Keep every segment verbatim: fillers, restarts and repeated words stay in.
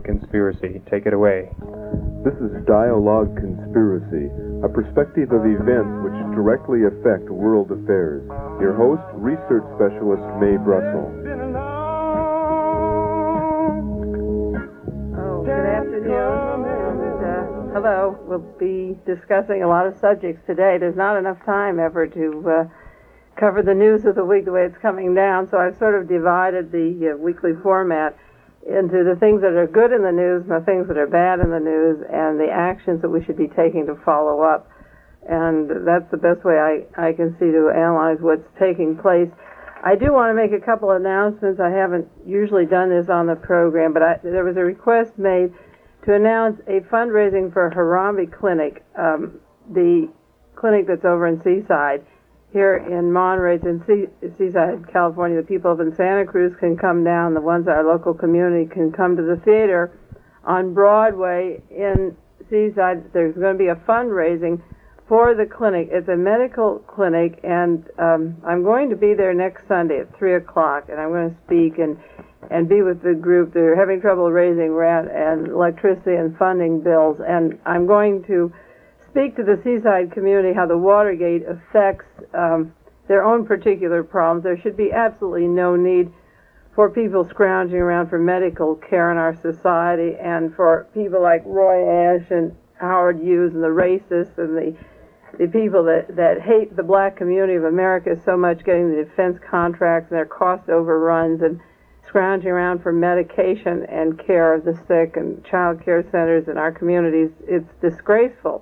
Conspiracy. Take it away. This is Dialogue Conspiracy, a perspective of events which directly affect world affairs. Your host, research specialist Mae Brussel. Oh, good afternoon. And, uh, hello. We'll be discussing a lot of subjects today. There's not enough time ever to uh, cover the news of the week the way it's coming down, so I've sort of divided the uh, weekly format into the things that are good in the news and the things that are bad in the news and the actions that we should be taking to follow up. And that's the best way I, I can see to analyze what's taking place. I do want to make a couple of announcements. I haven't usually done this on the program, but I, there was a request made to announce a fundraising for Harambee Clinic, um, the clinic that's over in Seaside. Here in Monterey, it's in sea, Seaside, California. The people up in Santa Cruz can come down. The ones in our local community can come to the theater on Broadway in Seaside. There's going to be a fundraising for the clinic. It's a medical clinic, and um, I'm going to be there next Sunday at three o'clock, and I'm going to speak and, and be with the group. They're having trouble raising rent and electricity and funding bills, and I'm going to speak to the Seaside community how the Watergate affects um, their own particular problems. There should be absolutely no need for people scrounging around for medical care in our society, and for people like Roy Ash and Howard Hughes and the racists and the the people that, that hate the black community of America so much, getting the defense contracts and their cost overruns and scrounging around for medication and care of the sick and child care centers in our communities. It's disgraceful.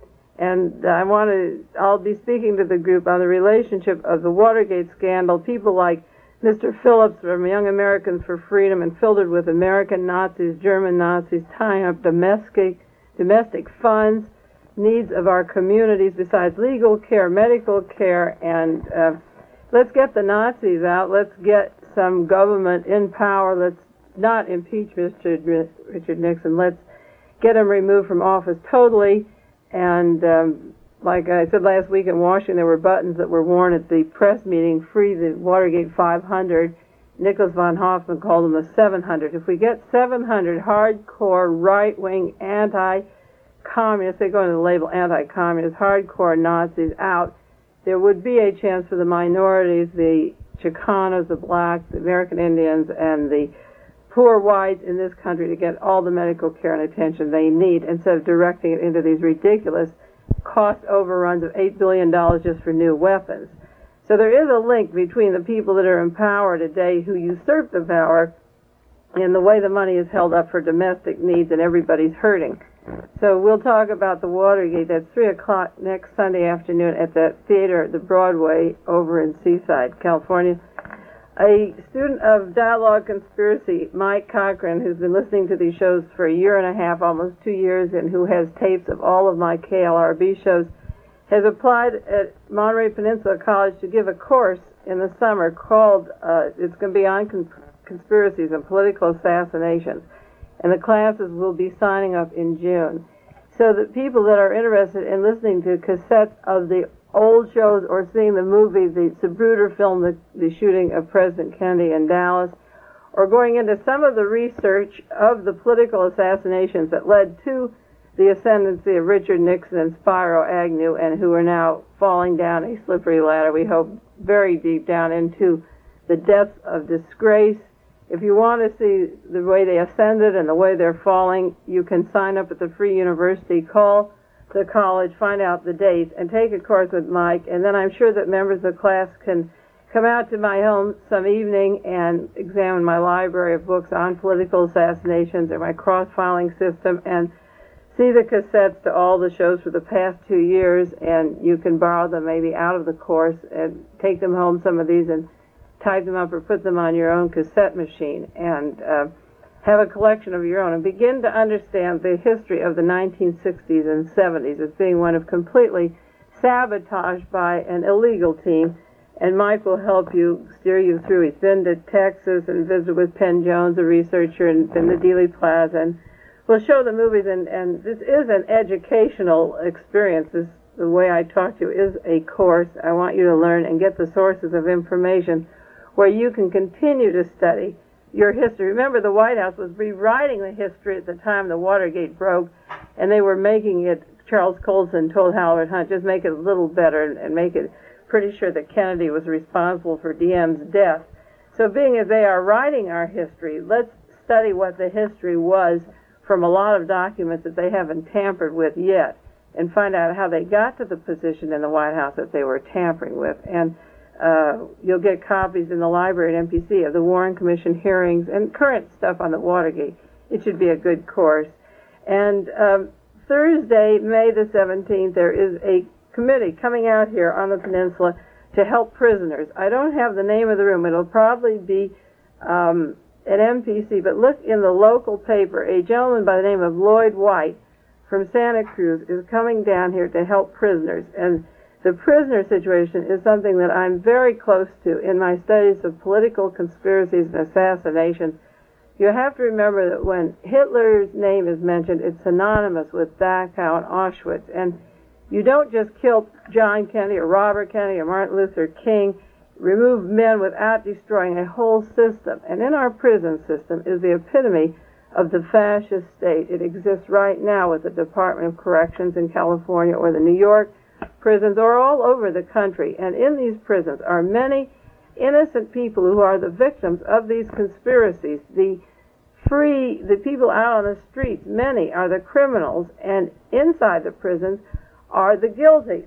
And I want to, I'll be speaking to the group on the relationship of the Watergate scandal, people like Mister Phillips from Young Americans for Freedom and Filtered with American Nazis, German Nazis, tying up domestic, domestic funds, needs of our communities besides legal care, medical care, and uh, let's get the Nazis out. Let's get some government in power. Let's not impeach Mister Richard Nixon. Let's get him removed from office totally. And um, like I said last week in Washington, there were buttons that were worn at the press meeting, free the Watergate five hundred. Nicholas von Hoffman called them the seven hundred. If we get seven hundred hardcore, right-wing, anti-communist, they go into the label anti-communist, hardcore Nazis out, there would be a chance for the minorities, the Chicanos, the blacks, the American Indians, and the poor whites in this country to get all the medical care and attention they need instead of directing it into these ridiculous cost overruns of eight billion dollars just for new weapons. So there is a link between the people that are in power today who usurp the power and the way the money is held up for domestic needs, and everybody's hurting. So we'll talk about the Watergate. That's three o'clock next Sunday afternoon at the theater at the Broadway over in Seaside, California. A student of Dialogue Conspiracy, Mike Cochran, who's been listening to these shows for a year and a half, almost two years, and who has tapes of all of my K L R B shows, has applied at Monterey Peninsula College to give a course in the summer called, uh, it's going to be on cons- conspiracies and political assassinations. And the classes will be signing up in June. So that people that are interested in listening to cassettes of the old shows or seeing the movie, the Zapruder film, the, the shooting of President Kennedy in Dallas, or going into some of the research of the political assassinations that led to the ascendancy of Richard Nixon and Spiro Agnew, and who are now falling down a slippery ladder, we hope, very deep down into the depths of disgrace. If you want to see the way they ascended and the way they're falling, you can sign up at the Free University. Call the college, find out the dates, and take a course with Mike. And then I'm sure that members of the class can come out to my home some evening and examine my library of books on political assassinations and my cross-filing system and see the cassettes to all the shows for the past two years. And you can borrow them maybe out of the course and take them home, some of these, and type them up or put them on your own cassette machine and uh, have a collection of your own and begin to understand the history of the nineteen sixties and seventies as being one of completely sabotaged by an illegal team. And Mike will help you, steer you through. He's been to Texas and visited with Penn Jones, a researcher, and been to Dealey Plaza. And we'll show the movies, and, and this is an educational experience. This, the way I talk to you is a course. I want you to learn and get the sources of information where you can continue to study your history. Remember, the White House was rewriting the history at the time the Watergate broke, and they were making it, Charles Colson told Howard Hunt, just make it a little better and, and make it pretty sure that Kennedy was responsible for D M's death. So being as they are writing our history, let's study what the history was from a lot of documents that they haven't tampered with yet, and find out how they got to the position in the White House that they were tampering with. And uh, you'll get copies in the library at M P C of the Warren Commission hearings and current stuff on the Watergate. It should be a good course. And um, Thursday, May the seventeenth, there is a committee coming out here on the peninsula to help prisoners. I don't have the name of the room. It'll probably be um, at M P C, but look in the local paper. A gentleman by the name of Lloyd White from Santa Cruz is coming down here to help prisoners. And the prisoner situation is something that I'm very close to in my studies of political conspiracies and assassinations. You have to remember that when Hitler's name is mentioned, it's synonymous with Dachau and Auschwitz. And you don't just kill John Kennedy or Robert Kennedy or Martin Luther King, remove men without destroying a whole system. And in our prison system is the epitome of the fascist state. It exists right now with the Department of Corrections in California or the New York prisons or all over the country. And in these prisons are many innocent people who are the victims of these conspiracies. The free, the people out on the streets, many are the criminals, and inside the prisons are the guilty.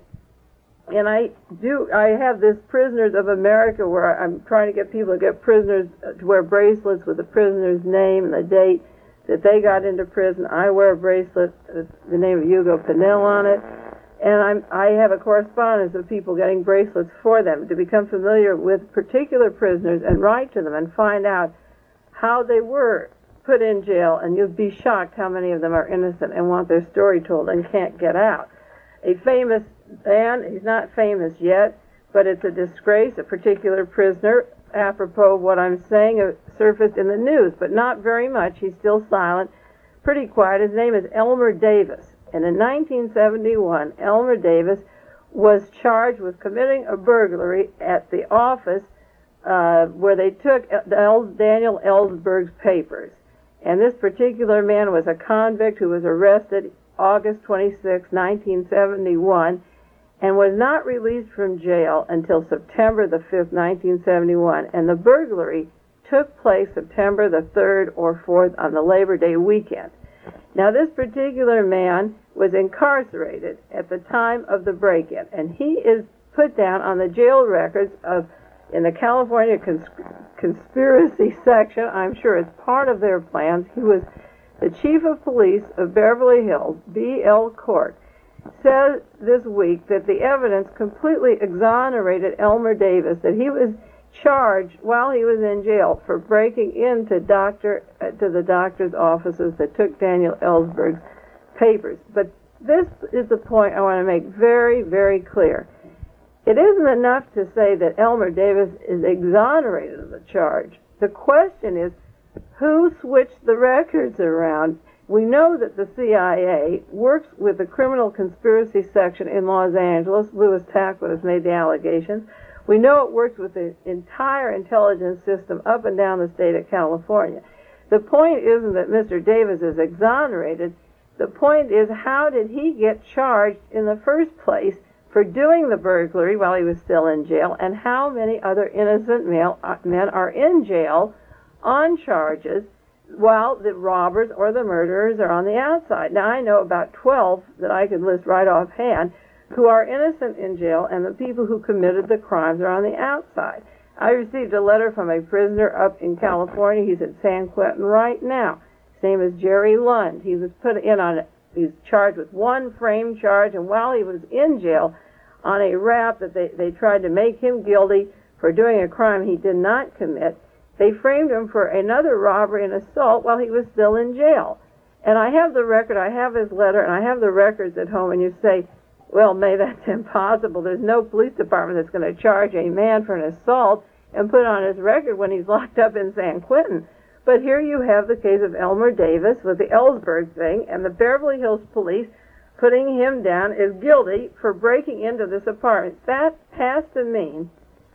And I do, I have this Prisoners of America where I'm trying to get people to get prisoners to wear bracelets with the prisoner's name and the date that they got into prison. I wear a bracelet with the name of Hugo Pinell on it. And I'm, I have a correspondence of people getting bracelets for them to become familiar with particular prisoners and write to them and find out how they were put in jail. And you'll be shocked how many of them are innocent and want their story told and can't get out. A famous man, he's not famous yet, but it's a disgrace, a particular prisoner, apropos of what I'm saying, uh, surfaced in the news, but not very much. He's still silent, pretty quiet. His name is Elmer Davis. And in nineteen seventy-one, Elmer Davis was charged with committing a burglary at the office uh, where they took El- Daniel Ellsberg's papers. And this particular man was a convict who was arrested August twenty-sixth, nineteen seventy-one, and was not released from jail until September the fifth, nineteen seventy-one. And the burglary took place September the third or fourth on the Labor Day weekend. Now, this particular man was incarcerated at the time of the break-in, and he is put down on the jail records of, in the California cons- conspiracy section. I'm sure it's part of their plans. He was the chief of police of Beverly Hills, B L Court, said this week that the evidence completely exonerated Elmer Davis, that he was charged while he was in jail for breaking into doctor uh, to the doctor's offices that took Daniel Ellsberg's papers. But this is the point I want to make very, very clear. It isn't enough to say that Elmer Davis is exonerated of the charge. The question is, who switched the records around? We know that the C I A works with the criminal conspiracy section in Los Angeles. Louis Tackwood has made the allegations. We know it works with the entire intelligence system up and down the state of California. The point isn't that Mister Davis is exonerated. The point is, how did he get charged in the first place for doing the burglary while he was still in jail, and how many other innocent male, uh, men are in jail on charges while the robbers or the murderers are on the outside? Now, I know about twelve that I could list right offhand who are innocent in jail, and the people who committed the crimes are on the outside. I received a letter from a prisoner up in California. He's at San Quentin right now. His name is Jerry Lund. He was put in on, he's charged with one frame charge, and while he was in jail on a rap that they, they tried to make him guilty for doing a crime he did not commit, they framed him for another robbery and assault while he was still in jail. And I have the record, I have his letter, and I have the records at home, and you say, well, May, that's impossible. There's no police department that's going to charge a man for an assault and put on his record when he's locked up in San Quentin. But here you have the case of Elmer Davis with the Ellsberg thing, and the Beverly Hills police putting him down as guilty for breaking into this apartment. That has to mean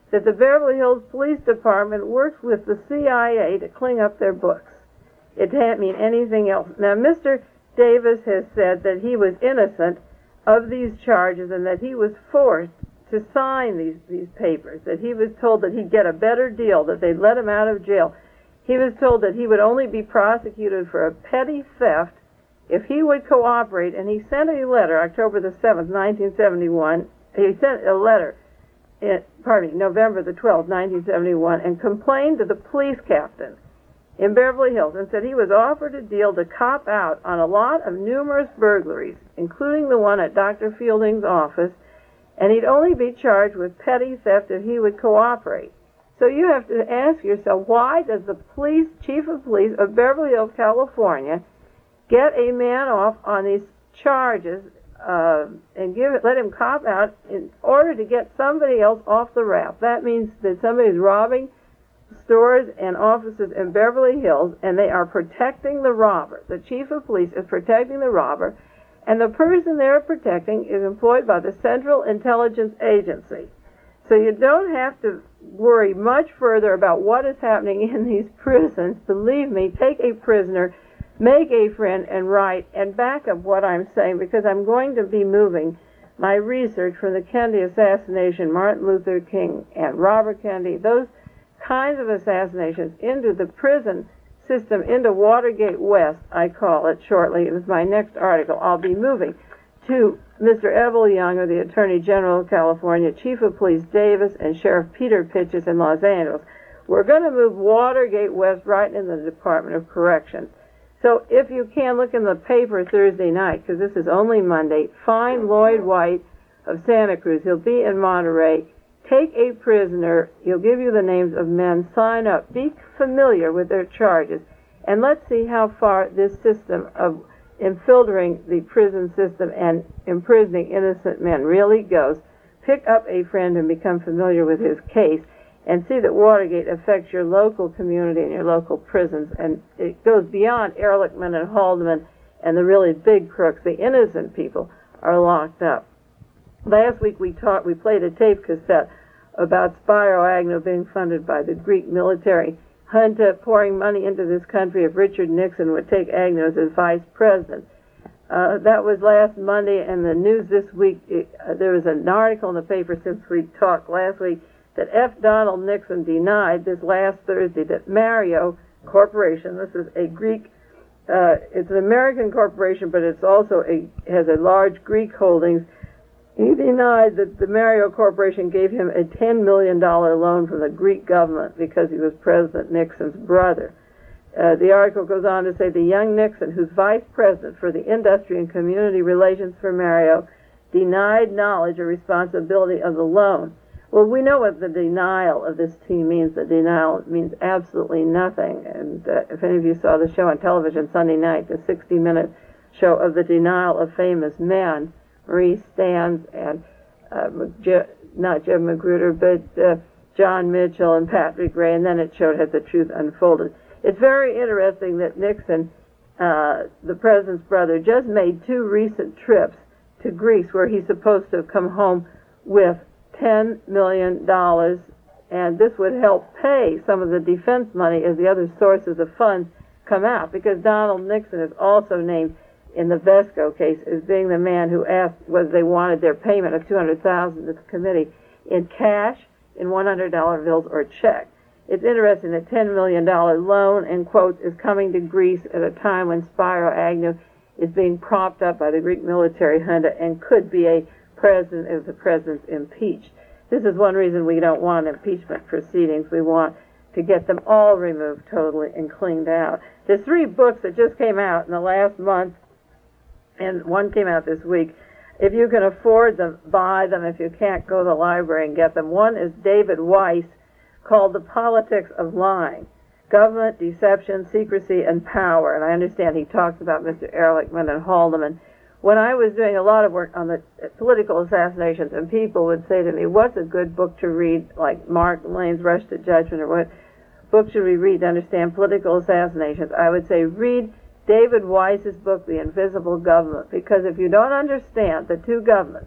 that the Beverly Hills Police Department works with the C I A to clean up their books. It can't mean anything else. Now, Mister Davis has said that he was innocent of these charges and that he was forced to sign these, these papers, that he was told that he'd get a better deal, that they'd let him out of jail. He was told that he would only be prosecuted for a petty theft if he would cooperate, and he sent a letter, October the seventh, nineteen seventy-one, he sent a letter, in, pardon me, November the twelfth, nineteen seventy-one, and complained to the police captain in Beverly Hills and said he was offered a deal to cop out on a lot of numerous burglaries, including the one at Doctor Fielding's office, and he'd only be charged with petty theft if he would cooperate. So you have to ask yourself, why does the police, chief of police of Beverly Hills, California, get a man off on these charges uh, and give it, let him cop out in order to get somebody else off the rap? That means that somebody's robbing stores and offices in Beverly Hills, and they are protecting the robber. The chief of police is protecting the robber, and the person they're protecting is employed by the Central Intelligence Agency. So you don't have to worry much further about what is happening in these prisons. Believe me, take a prisoner, make a friend, and write, and back up what I'm saying, because I'm going to be moving my research from the Kennedy assassination, Martin Luther King and Robert Kennedy, those kinds of assassinations, into the prison system, into Watergate West, I call it shortly. It was my next article. I'll be moving to Mister Evel Younger, the Attorney General of California, Chief of Police Davis, and Sheriff Peter Pitches in Los Angeles. We're going to move Watergate West right into the Department of Corrections. So if you can, look in the paper Thursday night, because this is only Monday, find Lloyd White of Santa Cruz. He'll be in Monterey. Take a prisoner. He'll give you the names of men. Sign up. Be familiar with their charges. And let's see how far this system of infiltrating the prison system and imprisoning innocent men really goes. Pick up a friend and become familiar with his case, and see that Watergate affects your local community and your local prisons. And it goes beyond Ehrlichman and Haldeman and the really big crooks. The innocent people are locked up. Last week we taught, we played a tape cassette about Spiro Agnew being funded by the Greek military junta, pouring money into this country if Richard Nixon would take Agnew as his vice president. Uh, that was last Monday, and the news this week, it, uh, there was an article in the paper since we talked last week that F. Donald Nixon denied this last Thursday that Mario Corporation, this is a Greek, uh, it's an American corporation, but it's also a, has a large Greek holdings. He denied that the Mario Corporation gave him a ten million dollars loan from the Greek government because he was President Nixon's brother. Uh, the article goes on to say the young Nixon, who's vice president for the industry and community relations for Mario, denied knowledge or responsibility of the loan. Well, we know what the denial of this team means. The denial means absolutely nothing. And uh, if any of you saw the show on television Sunday night, the sixty minute show of the denial of famous men, Maurice Stans and uh, Je- not Jim Magruder, but uh, John Mitchell and Patrick Ray, and then it showed how the truth unfolded. It's very interesting that Nixon, uh, the president's brother, just made two recent trips to Greece where he's supposed to have come home with ten million dollars, and this would help pay some of the defense money as the other sources of funds come out, because Donald Nixon is also named in the Vesco case as being the man who asked whether they wanted their payment of two hundred thousand dollars to the committee in cash, in one hundred dollar bills, or check. It's interesting that ten million dollars loan, in quotes, is coming to Greece at a time when Spiro Agnew is being propped up by the Greek military junta and could be a president if the president's impeached. This is one reason we don't want impeachment proceedings. We want to get them all removed totally and cleaned out. There's three books that just came out in the last month, and one came out this week. If you can afford them, buy them. If you can't, go to the library and get them. One is David Weiss, called The Politics of Lying, Government, Deception, Secrecy, and Power. And I understand he talks about Mister Ehrlichman and Haldeman. When I was doing a lot of work on the political assassinations, and people would say to me, what's a good book to read, like Mark Lane's Rush to Judgment, or what book should we read to understand political assassinations? I would say read David Weiss's book, The Invisible Government, because if you don't understand the two governments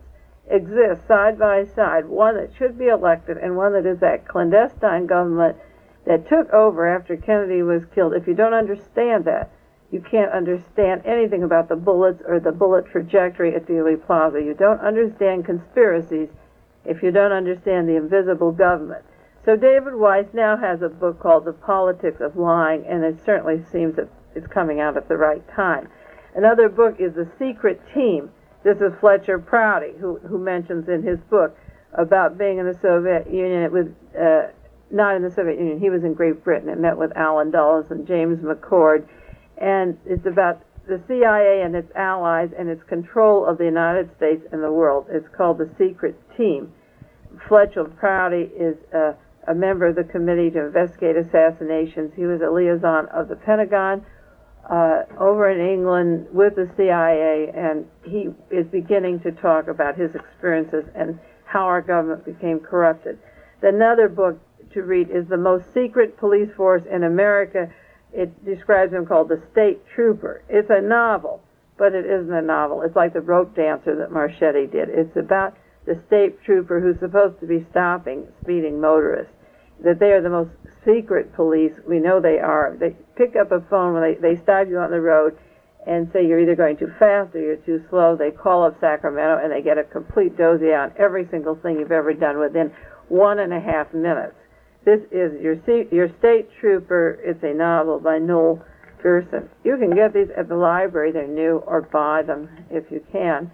exist side by side, one that should be elected and one that is that clandestine government that took over after Kennedy was killed. If you don't understand that, you can't understand anything about the bullets or the bullet trajectory at Dealey Plaza. You don't understand conspiracies if you don't understand the invisible government. So David Weiss now has a book called The Politics of Lying, and it certainly seems that it's coming out at the right time. Another book is The Secret Team. This is Fletcher Prouty, who, who mentions in his book about being in the Soviet Union with, uh, not in the Soviet Union, he was in Great Britain and met with Allen Dulles and James McCord. And it's about the C I A and its allies and its control of the United States and the world. It's called The Secret Team. Fletcher Prouty is uh, a member of the Committee to Investigate Assassinations. He was a liaison of the Pentagon uh, over in England with the C I A, and he is beginning to talk about his experiences and how our government became corrupted. Another book to read is The Most Secret Police Force in America. It describes him called The State Trooper. It's a novel, but it isn't a novel. It's like The Rope Dancer that Marchetti did. It's about the state trooper who's supposed to be stopping speeding motorists, that they are the most secret police. We know they are. They pick up a phone when they, they stop you on the road and say you're either going too fast or you're too slow. They call up Sacramento and they get a complete dossier on every single thing you've ever done within one and a half minutes. This is your your state trooper. It's a novel by Noel Gerson. You can get these at the library. They're new, or buy them if you can.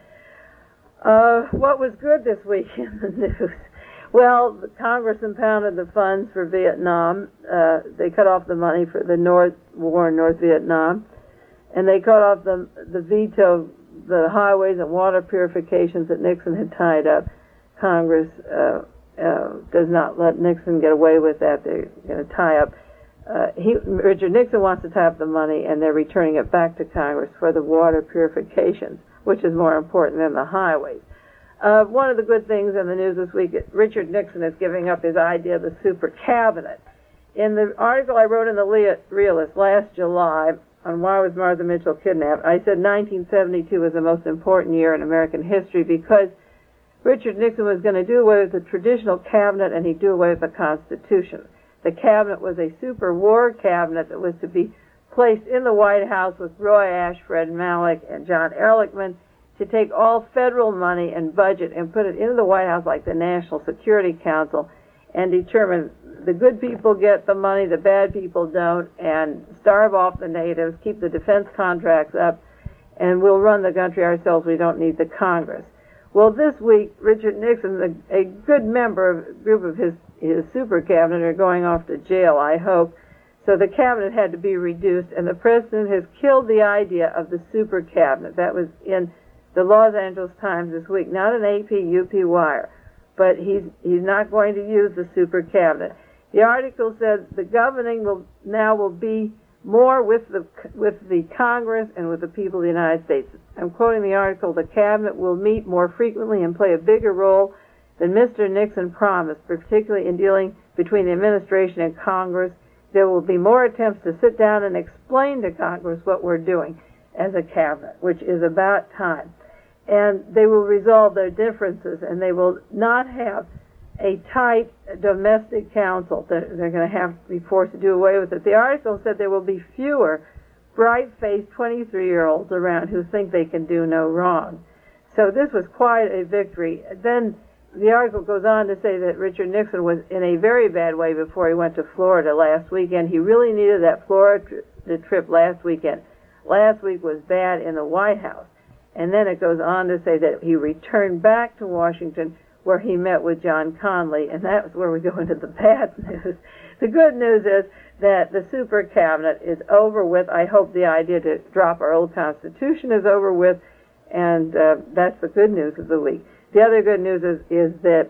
Uh, what was good this week in the news? Well, the Congress impounded the funds for Vietnam. Uh, they cut off the money for the North War in North Vietnam, and they cut off the the veto, the highways and water purifications that Nixon had tied up. Congress uh, uh, does not let Nixon get away with that. They're going to tie up. Uh, he, Richard Nixon wants to tie up the money, and they're returning it back to Congress for the water purifications, which is more important than the highways. Uh, one of the good things in the news this week, Richard Nixon is giving up his idea of the super cabinet. In the article I wrote in the Realist last July on why was Martha Mitchell kidnapped, I said nineteen seventy-two was the most important year in American history because Richard Nixon was going to do away with the traditional cabinet and he'd do away with the Constitution. The cabinet was a super war cabinet that was to be placed in the White House with Roy Ash, Fred Malek, and John Ehrlichman to take all federal money and budget and put it into the White House like the National Security Council and determine the good people get the money, the bad people don't, and starve off the natives, keep the defense contracts up, and we'll run the country ourselves. We don't need the Congress. Well, this week, Richard Nixon, a, a good member of a group of his, his super cabinet, are going off to jail, I hope. So the cabinet had to be reduced, and the president has killed the idea of the super cabinet. That was in the Los Angeles Times this week, not an A P U P wire, but he's he's not going to use the super cabinet. The article said the governing will now will be more with the with the Congress and with the people of the United States. I'm quoting the article: the cabinet will meet more frequently and play a bigger role than Mister Nixon promised, particularly in dealing between the administration and Congress. There will be more attempts to sit down and explain to Congress what we're doing as a cabinet, which is about time. And they will resolve their differences, and they will not have a tight domestic council. They're, they're going to have to be forced to do away with it. The article said there will be fewer bright-faced twenty-three-year-olds around who think they can do no wrong. So this was quite a victory. Then the article goes on to say that Richard Nixon was in a very bad way before he went to Florida last weekend. He really needed that Florida tri- trip last weekend. Last week was bad in the White House. And then it goes on to say that he returned back to Washington where he met with John Connally, and that's where we go into the bad news. The good news is that the super cabinet is over with. I hope the idea to drop our old Constitution is over with, and uh, that's the good news of the week. The other good news is, is that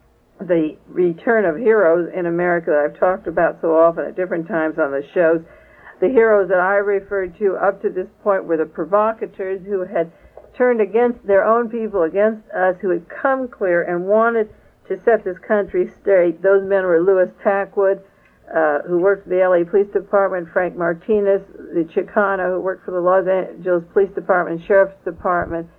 the return of heroes in America that I've talked about so often at different times on the shows, the heroes that I referred to up to this point were the provocateurs who had turned against their own people, against us, who had come clear and wanted to set this country straight. Those men were Louis Tackwood, uh, who worked for the L A Police Department, Frank Martinez, the Chicano, who worked for the Los Angeles Police Department, Sheriff's Department,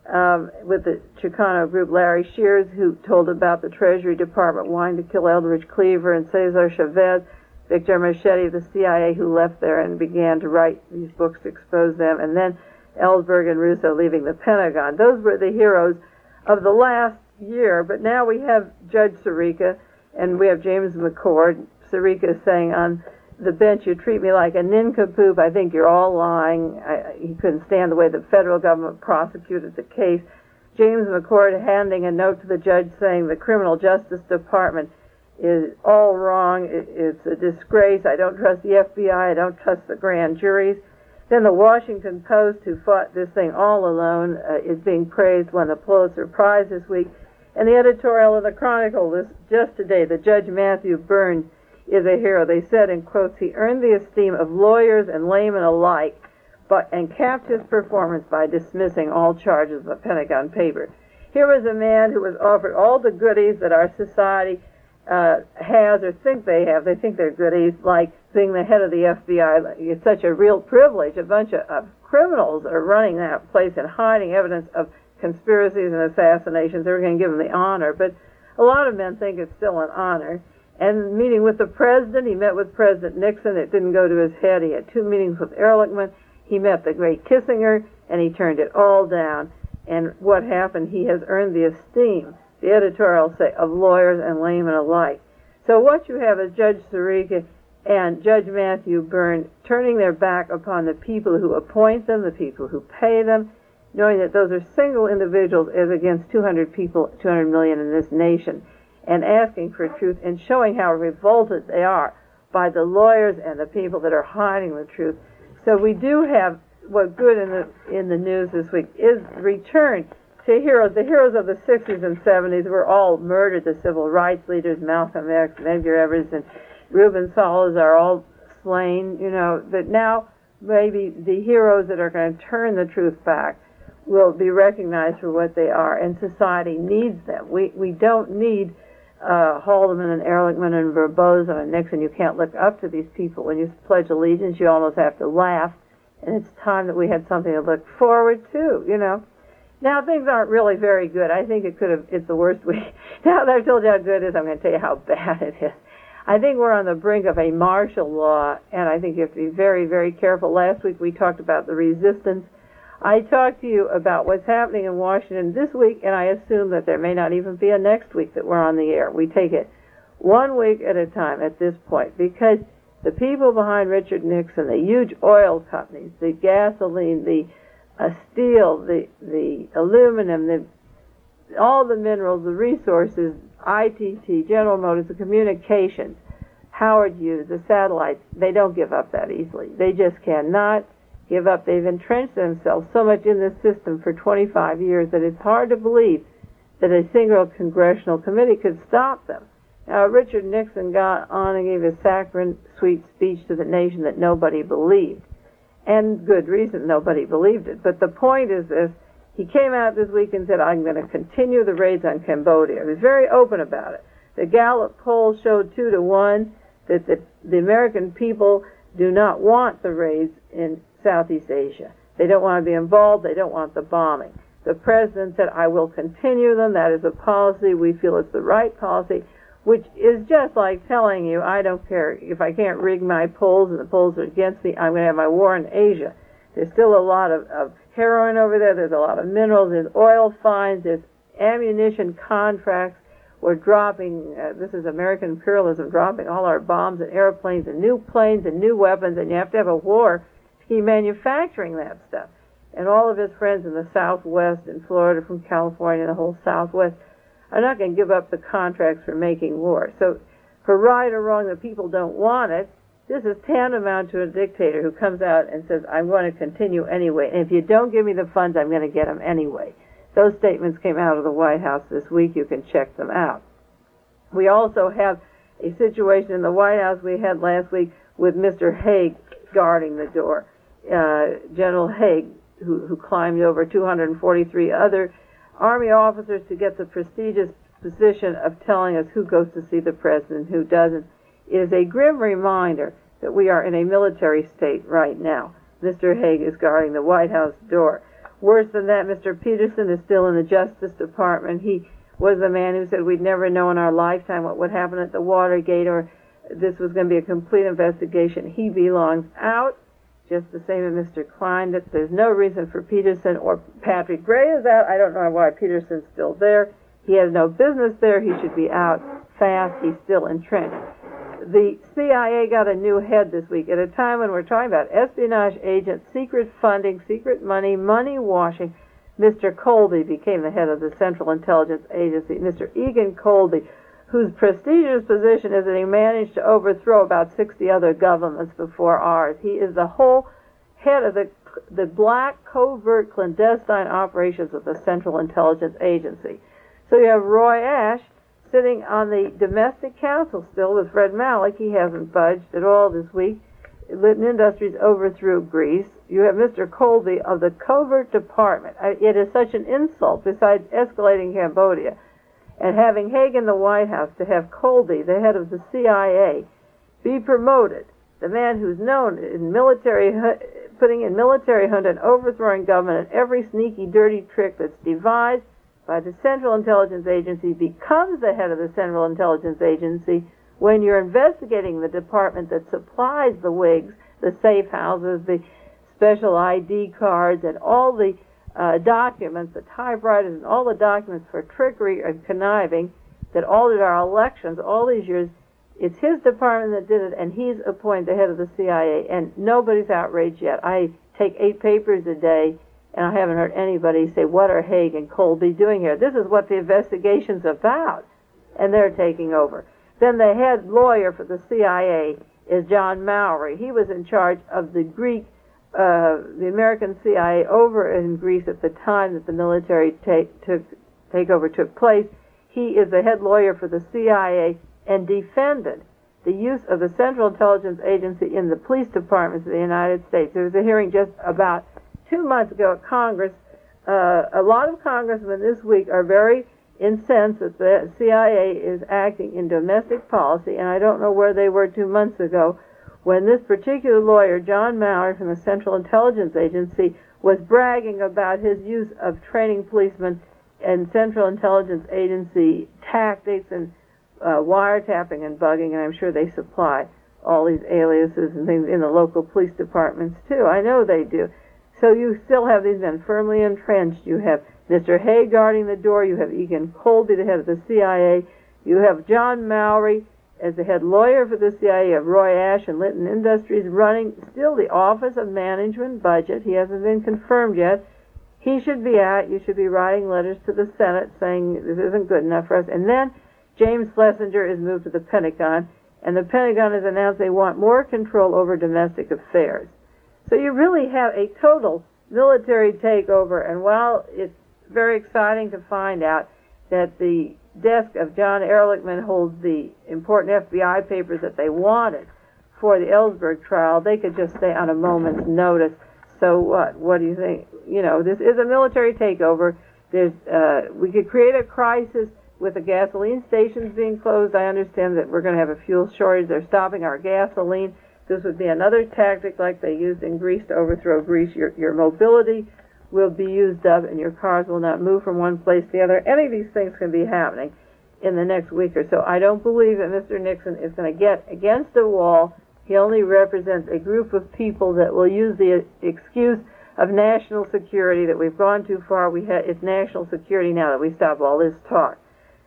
um, with the Chicano group, Larry Shears, who told about the Treasury Department wanting to kill Eldridge Cleaver, and Cesar Chavez, Victor Machete of the C I A, who left there and began to write these books to expose them, and then Ellsberg and Russo leaving the Pentagon. Those were the heroes of the last year, but now we have Judge Sirica, and we have James McCord. Sirica is saying on the bench, you treat me like a nincompoop. I think you're all lying. I, he couldn't stand the way the federal government prosecuted the case. James McCord handing a note to the judge saying the Criminal Justice Department is all wrong. It, it's a disgrace. I don't trust the F B I. I don't trust the grand juries. Then the Washington Post, who fought this thing all alone, uh, is being praised, won the Pulitzer Prize this week. And the editorial of the Chronicle this, just today, the Judge Matthew Byrne is a hero. They said, in quotes, he earned the esteem of lawyers and laymen alike, but and capped his performance by dismissing all charges of the Pentagon paper. Here was a man who was offered all the goodies that our society uh, has or think they have. They think they're goodies, like being the head of the F B I. It's such a real privilege. A bunch of, of criminals are running that place and hiding evidence of conspiracies and assassinations. They're going to give him the honor, but a lot of men think it's still an honor. And meeting with the president, he met with President Nixon. It didn't go to his head. He had two meetings with Ehrlichman. He met the great Kissinger, and he turned it all down. And what happened? He has earned the esteem, the editorial say, of lawyers and laymen alike. So what you have is Judge Sirica and Judge Matthew Byrne turning their back upon the people who appoint them, the people who pay them, knowing that those are single individuals as against two hundred people, two hundred million in this nation, and asking for truth and showing how revolted they are by the lawyers and the people that are hiding the truth. So we do have what good in the in the news this week is return to heroes. The heroes of the sixties and seventies were all murdered. The civil rights leaders, Malcolm X, Medgar Evers, and Ruben Solis are all slain. You know, that now maybe the heroes that are going to turn the truth back will be recognized for what they are, and society needs them. We we don't need uh, Haldeman and Ehrlichman and Barboza and Nixon. You can't look up to these people. When you pledge allegiance, you almost have to laugh, and it's time that we had something to look forward to, you know. Now, things aren't really very good. I think it could have, it's the worst week. Now that I've told you how good it is, I'm going to tell you how bad it is. I think we're on the brink of a martial law, and I think you have to be very, very careful. Last week we talked about the resistance. I talked to you about what's happening in Washington this week, and I assume that there may not even be a next week that we're on the air. We take it one week at a time at this point, because the people behind Richard Nixon, the huge oil companies, the gasoline, the uh, steel, the the aluminum, the all the minerals, the resources, I T T, General Motors, the communications, Howard Hughes, the satellites, they don't give up that easily. They just cannot give up. They've entrenched themselves so much in this system for twenty-five years that it's hard to believe that a single congressional committee could stop them. Now, Richard Nixon got on and gave a saccharine, sweet speech to the nation that nobody believed. And good reason nobody believed it. But the point is this. He came out this week and said, I'm going to continue the raids on Cambodia. He was very open about it. The Gallup poll showed two to one that the, the American people do not want the raids in Southeast Asia. They don't want to be involved. They don't want the bombing. The president said, I will continue them. That is a policy. We feel it's the right policy, which is just like telling you, I don't care if I can't rig my polls and the polls are against me, I'm going to have my war in Asia. There's still a lot of, of heroin over there. There's a lot of minerals. There's oil finds. There's ammunition contracts. We're dropping, uh, this is American imperialism, dropping all our bombs and airplanes and new planes and new weapons, and you have to have a war to keep manufacturing that stuff. And all of his friends in the Southwest, in Florida, from California, the whole Southwest, are not going to give up the contracts for making war. So for right or wrong, the people don't want it. This is tantamount to a dictator who comes out and says, I'm going to continue anyway. And if you don't give me the funds, I'm going to get them anyway. Those statements came out of the White House this week. You can check them out. We also have a situation in the White House we had last week with Mister Haig guarding the door. Uh, General Haig, who, who climbed over two hundred forty-three other Army officers to get the prestigious position of telling us who goes to see the president and who doesn't. It is a grim reminder that we are in a military state right now. Mister Haig is guarding the White House door. Worse than that, Mister Peterson is still in the Justice Department. He was the man who said we'd never know in our lifetime what would happen at the Watergate, or this was going to be a complete investigation. He belongs out, just the same as Mister Klein. That there's no reason for Peterson, or Patrick Gray is out. I don't know why Peterson's still there. He has no business there. He should be out fast. He's still entrenched. The C I A got a new head this week at a time when we're talking about espionage agents, secret funding, secret money, money washing. Mister Colby became the head of the Central Intelligence Agency. Mister Egan Colby, whose prestigious position is that he managed to overthrow about sixty other governments before ours. He is the whole head of the the black covert clandestine operations of the Central Intelligence Agency. So you have Roy Ash sitting on the domestic council still with Fred Malik. He hasn't budged at all this week. Litton Industries overthrew Greece. You have Mister Colby of the Covert Department. It is such an insult, besides escalating Cambodia, and having Haig in the White House, to have Colby, the head of the C I A, be promoted. The man who's known in military, putting in military hunt and overthrowing government, and every sneaky, dirty trick that's devised by the Central Intelligence Agency, becomes the head of the Central Intelligence Agency when you're investigating the department that supplies the wigs, the safe houses, the special I D cards, and all the uh, documents, the typewriters, and all the documents for trickery and conniving that altered our elections all these years. It's his department that did it, and he's appointed the head of the C I A, and nobody's outraged yet. I take eight papers a day, and I haven't heard anybody say, what are Haig and Colby doing here? This is what the investigation's about, and they're taking over. Then the head lawyer for the C I A is John Mowry. He was in charge of the Greek, uh, the American C I A over in Greece at the time that the military take, took, takeover took place. He is the head lawyer for the C I A and defended the use of the Central Intelligence Agency in the police departments of the United States. There was a hearing just about two months ago at Congress. Uh, a lot of congressmen this week are very incensed that the C I A is acting in domestic policy, and I don't know where they were two months ago when this particular lawyer, John Mowry from the Central Intelligence Agency, was bragging about his use of training policemen and Central Intelligence Agency tactics and uh, wiretapping and bugging, and I'm sure they supply all these aliases and things in the local police departments too. I know they do. So you still have these men firmly entrenched. You have Mister Haig guarding the door. You have Egan Colby, the head of the C I A. You have John Mowry as the head lawyer for the C I A. You have Roy Ash and Litton Industries running still the Office of Management Budget. He hasn't been confirmed yet. He should be out. You should be writing letters to the Senate saying this isn't good enough for us. And then James Schlesinger is moved to the Pentagon, and the Pentagon has announced they want more control over domestic affairs. So you really have a total military takeover, and while it's very exciting to find out that the desk of John Ehrlichman holds the important F B I papers that they wanted for the Ellsberg trial, they could just stay on a moment's notice. So what? What do you think? You know, this is a military takeover. There's, uh, we could create a crisis with the gasoline stations being closed. I understand that we're going to have a fuel shortage. They're stopping our gasoline. This would be another tactic like they used in Greece to overthrow Greece. Your, your mobility will be used up and your cars will not move from one place to the other. Any of these things can be happening in the next week or so. I don't believe that Mister Nixon is going to get against a wall. He only represents a group of people that will use the excuse of national security, that we've gone too far. We ha- it's national security now that we stop all this talk.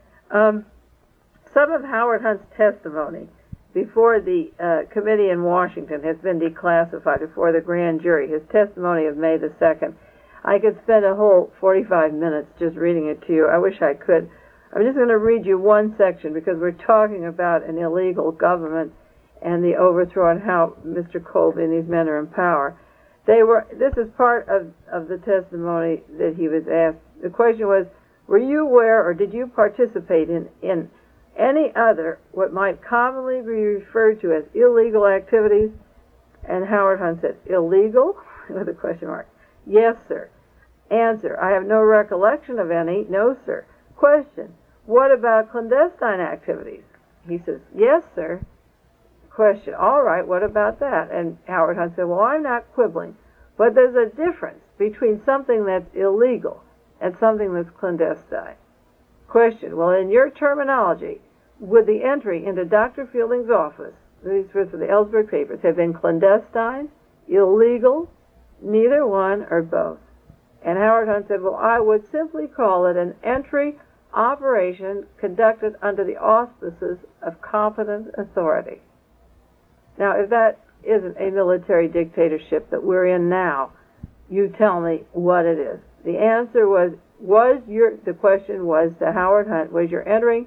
Um, some of Howard Hunt's testimony before the uh, committee in Washington has been declassified before the grand jury. His testimony of May the second. I could spend a whole forty-five minutes just reading it to you. I wish I could. I'm just going to read you one section because we're talking about an illegal government and the overthrow and how Mister Colby and these men are in power. They were. This is part of, of the testimony that he was asked. The question was, were you aware or did you participate in, in any other, what might commonly be referred to as illegal activities? And Howard Hunt said, illegal? With a question mark. Yes, sir. Answer, I have no recollection of any. No, sir. Question, what about clandestine activities? He says, yes, sir. Question, all right, what about that? And Howard Hunt said, well, I'm not quibbling, But there's a difference between something that's illegal and something that's clandestine. Question, well, in your terminology, would the entry into Doctor Fielding's office, these were for the Ellsberg papers, have been clandestine, illegal, neither one, or both? And Howard Hunt said, well, I would simply call it an entry operation conducted under the auspices of competent authority. Now, if that isn't a military dictatorship that we're in now, you tell me what it is. The answer was, was your, the question was to Howard Hunt, was you're entering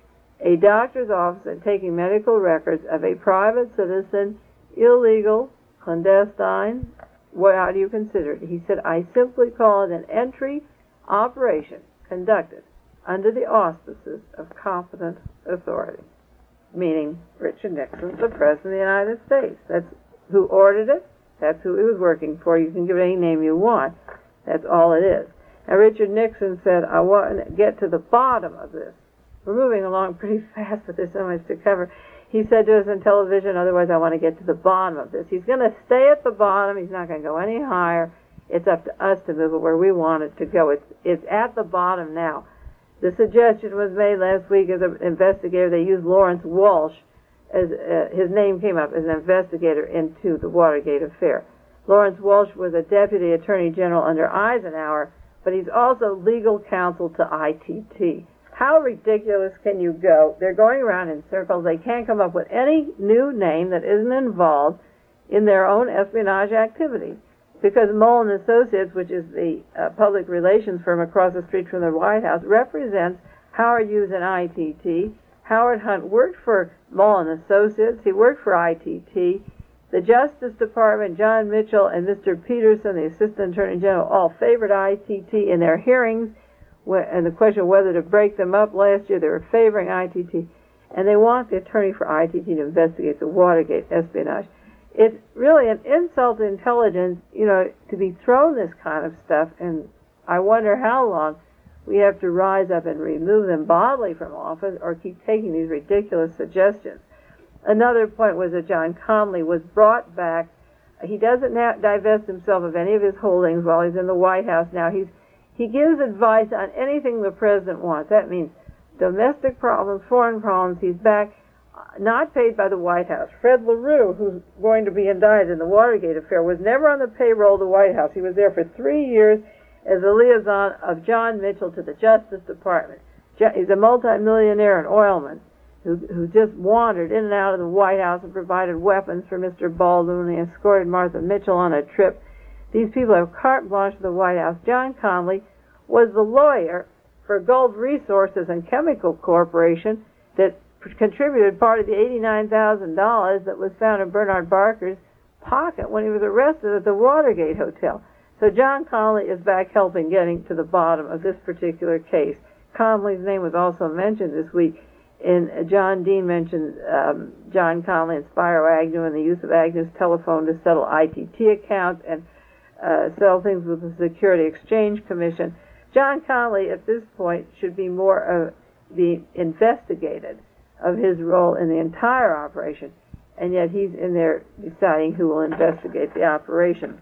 a doctor's office and taking medical records of a private citizen, illegal, clandestine? What, how do you consider it? He said, I simply call it an entry operation conducted under the auspices of competent authority, meaning Richard Nixon, the President of the United States. That's who ordered it. That's who he was working for. You can give it any name you want. That's all it is. Now, Richard Nixon said, I want to get to the bottom of this. We're moving along pretty fast, but there's so much to cover. He said to us on television, otherwise I want to get to the bottom of this. He's going to stay at the bottom. He's not going to go any higher. It's up to us to move it where we want it to go. It's, it's at the bottom now. The suggestion was made last week as an investigator. They used Lawrence Walsh. As uh, his name came up as an investigator into the Watergate affair. Lawrence Walsh was a deputy attorney general under Eisenhower, but he's also legal counsel to I T T. How ridiculous can you go? They're going around in circles. They can't come up with any new name that isn't involved in their own espionage activities. Because Mullen Associates, which is the uh, public relations firm across the street from the White House, represents Howard Hughes and I T T. Howard Hunt worked for Mullen Associates. He worked for I T T. The Justice Department, John Mitchell and Mister Peterson, the Assistant Attorney General, all favored I T T in their hearings. And the question of whether to break them up last year, they were favoring I T T. And they want the attorney for I T T to investigate the Watergate espionage. It's really an insult to intelligence, you know, to be thrown this kind of stuff. And I wonder how long we have to rise up and remove them bodily from office or keep taking these ridiculous suggestions. Another point was that John Connally was brought back. He doesn't now divest himself of any of his holdings while he's in the White House now. He's, he gives advice on anything the president wants. That means domestic problems, foreign problems. He's back, not paid by the White House. Fred LaRue, who's going to be indicted in the Watergate affair, was never on the payroll of the White House. He was there for three years as a liaison of John Mitchell to the Justice Department. He's a multimillionaire and oilman who, who just wandered in and out of the White House and provided weapons for Mister Baldwin. They escorted Martha Mitchell on a trip. These people have carte blanche to the White House. John Connally was the lawyer for Gulf Resources and Chemical Corporation that contributed part of the eighty-nine thousand dollars that was found in Bernard Barker's pocket when he was arrested at the Watergate Hotel. So John Connally is back helping getting to the bottom of this particular case. Connally's name was also mentioned this week. In uh, John Dean mentioned um, John Connally and Spiro Agnew and the use of Agnew's telephone to settle I T T accounts and uh, sell things with the Security Exchange Commission. John Connally, at this point, should be more uh, be investigated of his role in the entire operation, and yet he's in there deciding who will investigate the operation.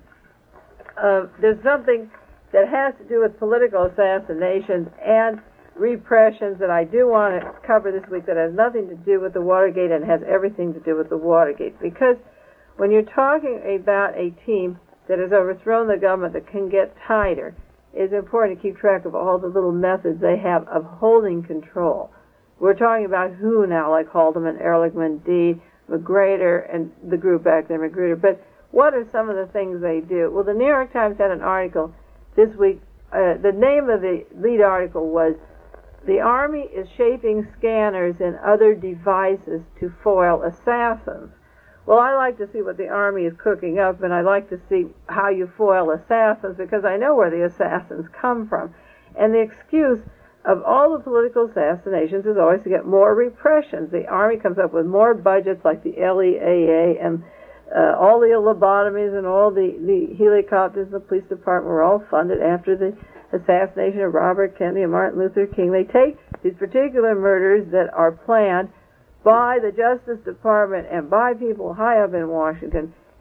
Uh, there's something that has to do with political assassinations and repressions that I do want to cover this week that has nothing to do with the Watergate and has everything to do with the Watergate. Because when you're talking about a team that has overthrown the government that can get tighter, it's important to keep track of all the little methods they have of holding control. We're talking about who now, like Haldeman, Ehrlichman, Deed, McGrater, and the group back there, McGrater. But what are some of the things they do? Well, the New York Times had an article this week. Uh, the name of the lead article was, "The Army is shaping scanners and other devices to foil assassins." Well, I like to see what the Army is cooking up, and I like to see how you foil assassins, because I know where the assassins come from. And the excuse of all the political assassinations is always to get more repressions. The Army comes up with more budgets, like the L E A A, and uh, all the lobotomies and all the, the helicopters in the police department were all funded after the assassination of Robert Kennedy and Martin Luther King. They take these particular murders that are planned by the Justice Department and by people high up in Washington,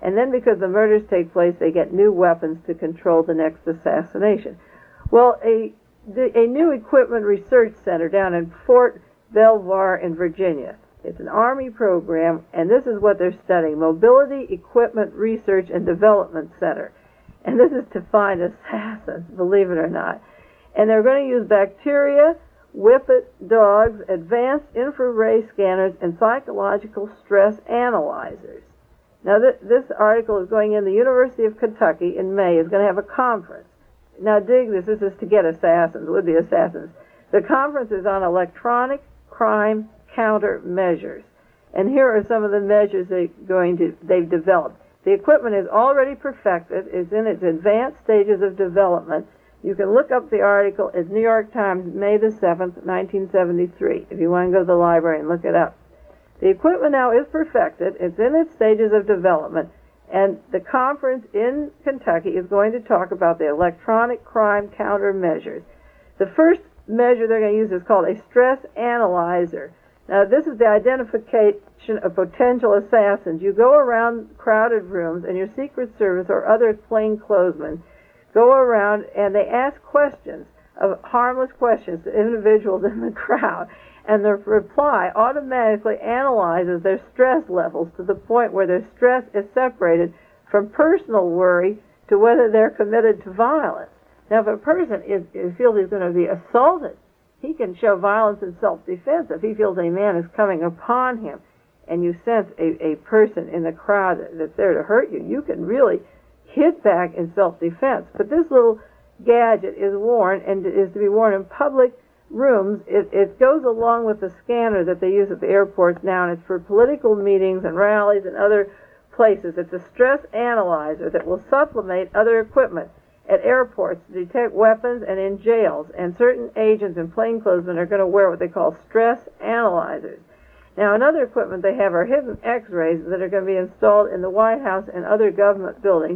And then because the murders take place, they get new weapons to control the next assassination. Well, a, the, a new equipment research center down in Fort Belvoir in Virginia. It's an Army program, and this is what they're studying, Mobility Equipment Research and Development Center. And this is to find assassins, believe it or not. And they're going to use bacteria, whippet dogs, advanced infrared scanners, and psychological stress analyzers. Now, th- this article is going in the University of Kentucky in May. Is going to have a conference. Now, dig this. This is to get assassins, would-be assassins. The conference is on electronic crime countermeasures. And here are some of the measures they're going to, they've developed. The equipment is already perfected. It's in its advanced stages of development. You can look up the article. It's New York Times, May the seventh, nineteen seventy-three, if you want to go to the library and look it up. The equipment now is perfected. It's in its stages of development. And the conference in Kentucky is going to talk about the electronic crime countermeasures. The first measure they're going to use is called a stress analyzer. Now, this is the identification of potential assassins. You go around crowded rooms, and your Secret Service or other plainclothesmen go around, and they ask questions, of harmless questions, to individuals in the crowd, and the reply automatically analyzes their stress levels to the point where their stress is separated from personal worry to whether they're committed to violence. Now, if a person is, is feels he's going to be assaulted, he can show violence in self-defense. If he feels a man is coming upon him and you sense a, a person in the crowd that's there to hurt you, you can really hit back in self-defense. But this little gadget is worn and is to be worn in public rooms. It, it goes along with the scanner that they use at the airports now, and it's for political meetings and rallies and other places. It's a stress analyzer that will supplement other equipment at airports to detect weapons and in jails, and certain agents and plainclothesmen are going to wear what they call stress analyzers. Now, another equipment they have are hidden x-rays that are going to be installed in the White House and other government buildings,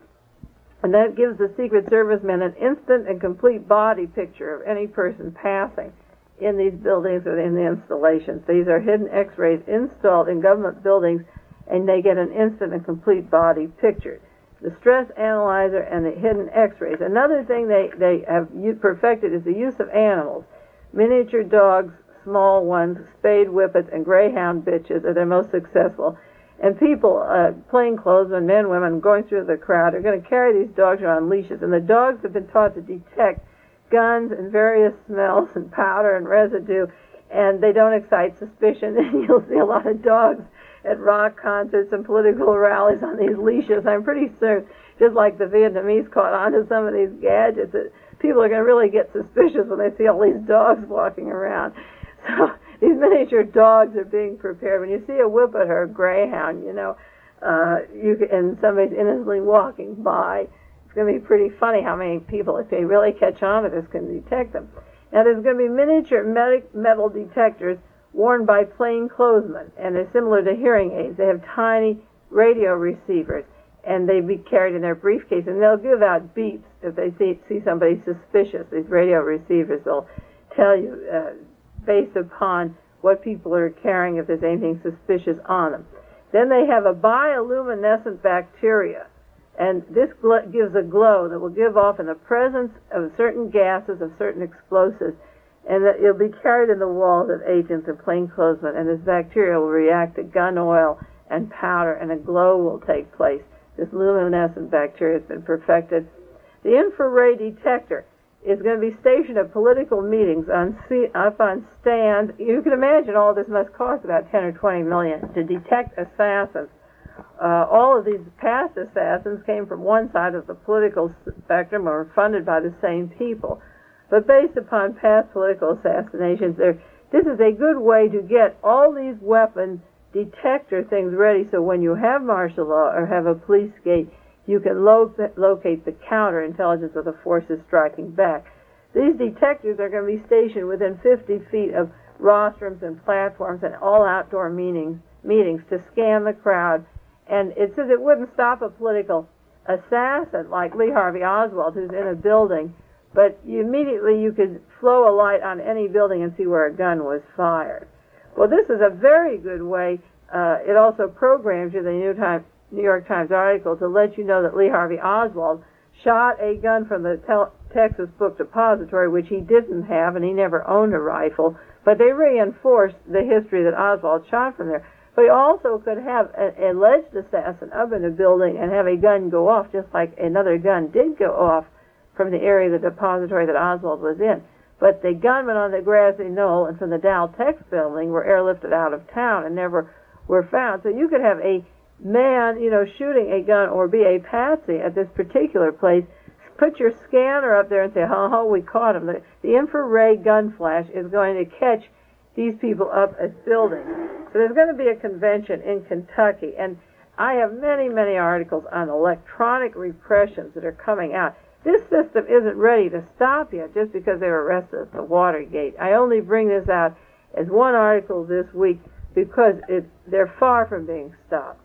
and that gives the Secret Service men an instant and complete body picture of any person passing in these buildings or in the installations. These are hidden x-rays installed in government buildings, and they get an instant and complete body picture. The stress analyzer and the hidden x-rays. Another thing they, they have perfected is the use of animals. Miniature dogs, small ones, spayed whippets, and greyhound bitches are their most successful. And people, uh, plainclothesmen, men, women, going through the crowd are going to carry these dogs around on leashes. And the dogs have been taught to detect guns and various smells and powder and residue, and they don't excite suspicion. And you'll see a lot of dogs at rock concerts and political rallies on these leashes. I'm pretty certain, just like the Vietnamese caught on to some of these gadgets, that people are going to really get suspicious when they see all these dogs walking around. So these miniature dogs are being prepared. When you see a whippet or a greyhound, you know, uh, you can, and somebody's innocently walking by, it's going to be pretty funny how many people, if they really catch on to this, can detect them. Now, there's going to be miniature metal detectors worn by plainclothesmen, and they're similar to hearing aids. They have tiny radio receivers, and they be carried in their briefcase, and they'll give out beeps if they see, see somebody suspicious. These radio receivers will tell you, uh, based upon what people are carrying, if there's anything suspicious on them. Then they have a bioluminescent bacteria, and this gl- gives a glow that will give off in the presence of certain gases, of certain explosives, and that it'll be carried in the walls of agents and plainclothesmen, and this bacteria will react to gun oil and powder, and a glow will take place. This luminescent bacteria has been perfected. The infrared detector is going to be stationed at political meetings on up on stands. You can imagine all this must cost about ten or twenty million to detect assassins. Uh, all of these past assassins came from one side of the political spectrum or were funded by the same people. But based upon past political assassinations, there, this is a good way to get all these weapon detector things ready, so when you have martial law or have a police gate, you can lo- locate the counterintelligence of the forces striking back. These detectors are going to be stationed within fifty feet of rostrums and platforms and all outdoor meetings, meetings to scan the crowd. And it says it wouldn't stop a political assassin like Lee Harvey Oswald, who's in a building, but you immediately you could flow a light on any building and see where a gun was fired. Well, this is a very good way. Uh, it also programs you, the New, Time, New York Times article to let you know that Lee Harvey Oswald shot a gun from the tel- Texas Book Depository, which he didn't have, and he never owned a rifle. But they reinforced the history that Oswald shot from there. But he also could have an alleged assassin up in a building and have a gun go off, just like another gun did go off from the area of the depository that Oswald was in. But the gunmen on the grassy knoll and from the Dow Tex building were airlifted out of town and never were found. So you could have a man, you know, shooting a gun or be a patsy at this particular place, put your scanner up there and say, oh, oh we caught him. The, the infrared gun flash is going to catch these people up at buildings. So there's going to be a convention in Kentucky, and I have many, many articles on electronic repressions that are coming out. This system isn't ready to stop yet just because they were arrested at the Watergate. I only bring this out as one article this week because it, they're far from being stopped.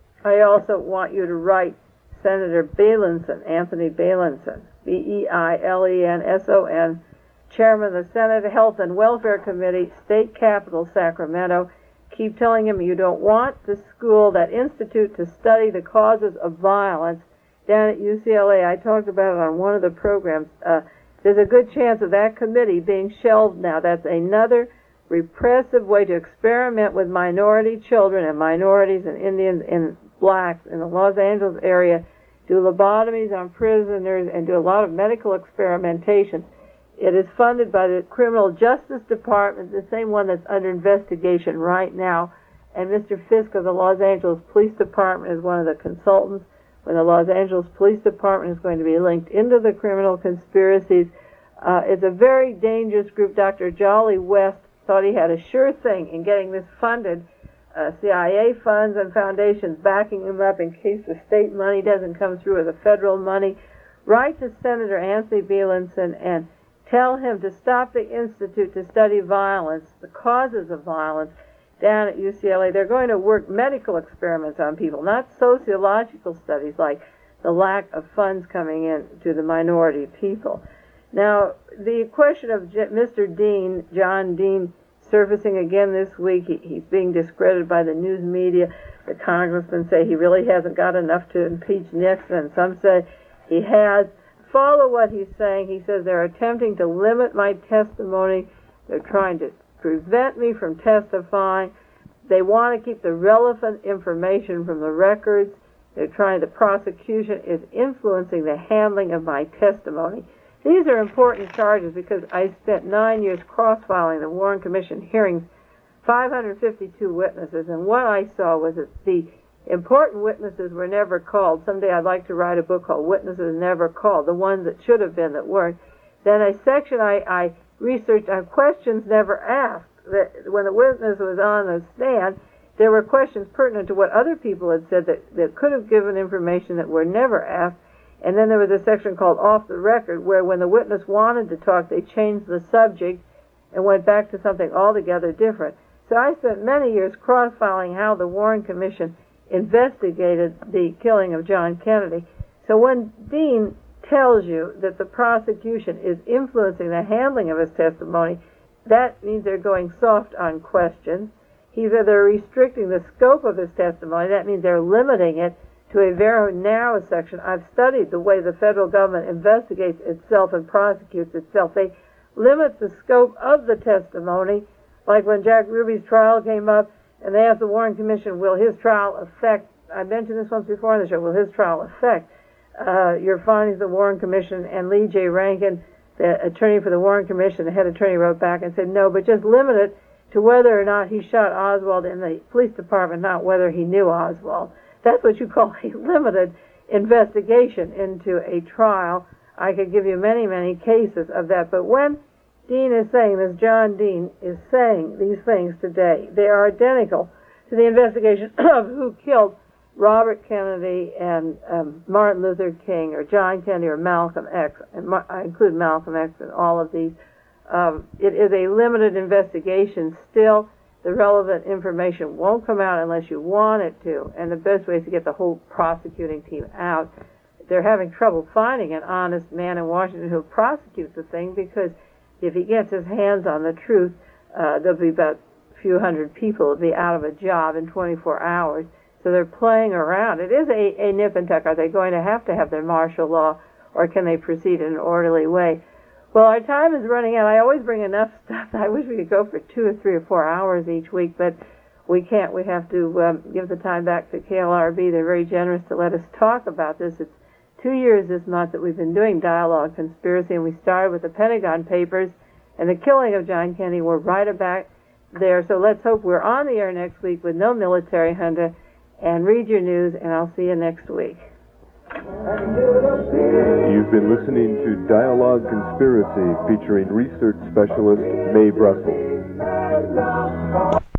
I also want you to write Senator Beilenson, Anthony Beilenson, B E I L E N S O N, Chairman of the Senate Health and Welfare Committee, State Capitol, Sacramento. Keep telling him you don't want the school, that institute, to study the causes of violence down at U C L A. I talked about it on one of the programs. Uh, there's a good chance of that committee being shelved now. That's another repressive way to experiment with minority children and minorities and Indians and blacks in the Los Angeles area, do lobotomies on prisoners, and do a lot of medical experimentation. It is funded by the Criminal Justice Department, the same one that's under investigation right now, and Mister Fisk of the Los Angeles Police Department is one of the consultants. When the Los Angeles Police Department is going to be linked into the criminal conspiracies, uh, it's a very dangerous group. Doctor Jolly West thought he had a sure thing in getting this funded. Uh, C I A funds and foundations backing him up in case the state money doesn't come through or the federal money. Write to Senator Anthony Beilenson and tell him to stop the Institute to Study Violence, the causes of violence, down at U C L A. They're going to work medical experiments on people, not sociological studies like the lack of funds coming in to the minority people. Now, the question of Mister Dean, John Dean, surfacing again this week. He, he's being discredited by the news media. The congressmen say he really hasn't got enough to impeach Nixon, and some say he has. Follow what he's saying. He says they're attempting to limit my testimony. They're trying to prevent me from testifying. They want to keep the relevant information from the records. They're trying, the prosecution is influencing the handling of my testimony. These are important charges because I spent nine years cross-filing the Warren Commission hearings, five hundred fifty-two witnesses, and what I saw was that the important witnesses were never called. Someday I'd like to write a book called Witnesses Never Called, the ones that should have been that weren't. Then a section I, I researched on questions never asked. That when the witness was on the stand, there were questions pertinent to what other people had said that, that could have given information that were never asked. And then there was a section called Off the Record, where when the witness wanted to talk, they changed the subject and went back to something altogether different. So I spent many years cross-filing how the Warren Commission investigated the killing of John Kennedy. So when Dean tells you that the prosecution is influencing the handling of his testimony, that means they're going soft on questions. He said they're restricting the scope of his testimony. That means they're limiting it to a very narrow section. I've studied the way the federal government investigates itself and prosecutes itself. They limit the scope of the testimony, like when Jack Ruby's trial came up, and they asked the Warren Commission, will his trial affect, I mentioned this once before on the show, will his trial affect uh, your findings of the Warren Commission? And Lee J. Rankin, the attorney for the Warren Commission, the head attorney, wrote back and said, no, but just limit it to whether or not he shot Oswald in the police department, not whether he knew Oswald. That's what you call a limited investigation into a trial. I could give you many, many cases of that. But when Dean is saying this, John Dean is saying these things today, they are identical to the investigation of who killed Robert Kennedy and um, Martin Luther King or John Kennedy or Malcolm X. And Mar- I include Malcolm X in all of these. Um, it is a limited investigation still. The relevant information won't come out unless you want it to, and the best way is to get the whole prosecuting team out. They're having trouble finding an honest man in Washington who prosecutes the thing, because if he gets his hands on the truth, uh, there'll be about a few hundred people will be out of a job in twenty-four hours. So they're playing around. It is a, a nip and tuck. Are they going to have to have their martial law, or can they proceed in an orderly way? Well, our time is running out. I always bring enough stuff. I wish we could go for two or three or four hours each week, but we can't. We have to um, give the time back to K L R B. They're very generous to let us talk about this. It's two years this month that we've been doing Dialogue Conspiracy, and we started with the Pentagon Papers and the killing of John Kennedy. We're right about there, so let's hope we're on the air next week with no military junta. And read your news, and I'll see you next week. You've been listening to Dialogue Conspiracy featuring research specialist Mae Brussels.